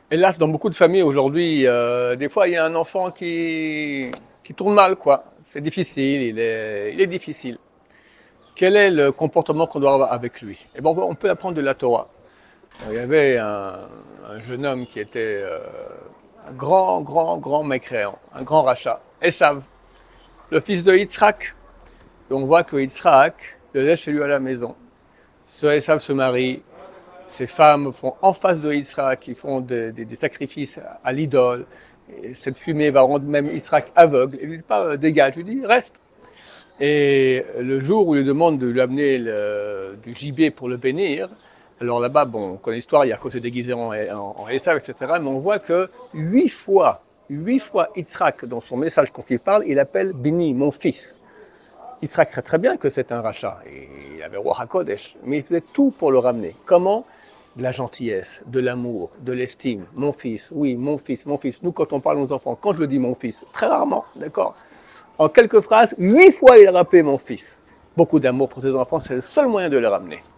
Hélas, dans beaucoup de familles aujourd'hui, des fois, il y a un enfant qui tourne mal, quoi. C'est difficile, il est difficile. Quel est le comportement qu'on doit avoir avec lui? Eh ben, on peut apprendre de la Torah. Il y avait un jeune homme qui était un grand mécréant, un grand rachat, Esav, le fils de Yitzhak. Et on voit que Yitzhak le laisse chez lui à la maison. Ce Esav se marie, ces femmes font en face de Yitzhak, ils font des sacrifices à l'idole. Et cette fumée va rendre même Yitzhak aveugle. Il lui dit pas dégage, il lui dit reste. Et le jour où il lui demande de lui amener du gibet pour le bénir, alors là-bas, bon, on connaît l'histoire, il y a cause se déguiser en Esav, etc. Mais on voit que 8 fois Yitzhak, dans son message quand il parle, il appelle Bini, mon fils. Yitzhak sait très bien que c'est un rachat. Et il avait roi HaKodesh, mais il faisait tout pour le ramener. Comment? De la gentillesse, de l'amour, de l'estime. Mon fils, oui, mon fils, mon fils. Nous, quand on parle aux enfants, quand je le dis mon fils, très rarement, d'accord? En quelques phrases, 8 fois il a rappelé mon fils. Beaucoup d'amour pour ses enfants, c'est le seul moyen de le ramener.